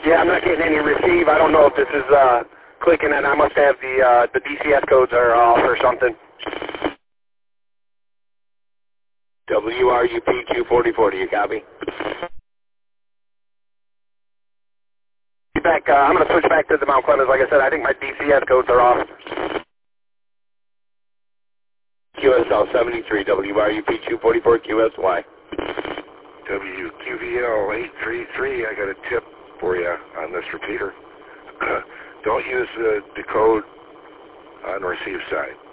Yeah, I'm not getting any receive. I don't know if this is clicking, and I must have the DCS codes are off or something. WRUP-Q4040, you copy? Back, I'm going to switch back to the Mount Clemens. Like I said, I think my DCS codes are off. QSL 73, WRUP-Q44, QSY. WQVL 833, I got a tip for you on this repeater. Don't use the decode on the receive side.